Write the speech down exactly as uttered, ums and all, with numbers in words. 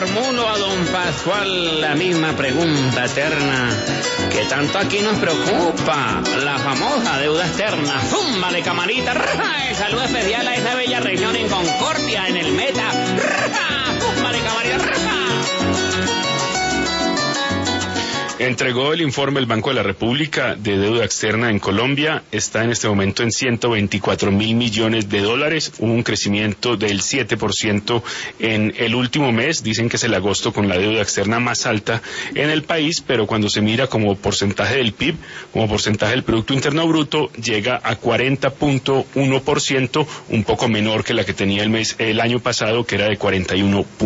formulo a don Pascual la misma pregunta eterna que tanto aquí nos preocupa, la famosa deuda externa. ¡Zúmbale, camarita! ¡Rja! Salud especial a esa bella región en Concordia, en el Meta. ¡Rja! ¡Zúmbale, camarita! ¡Rja! Entregó el informe el Banco de la República de deuda externa en Colombia. Está en este momento en ciento veinticuatro mil millones de dólares, un crecimiento del siete por ciento en el último mes. Dicen que es el agosto con la deuda externa más alta en el país, pero cuando se mira como porcentaje del P I B, como porcentaje del Producto Interno Bruto, llega a cuarenta punto uno por ciento, un poco menor que la que tenía el mes el año pasado, que era de cuarenta y uno por ciento.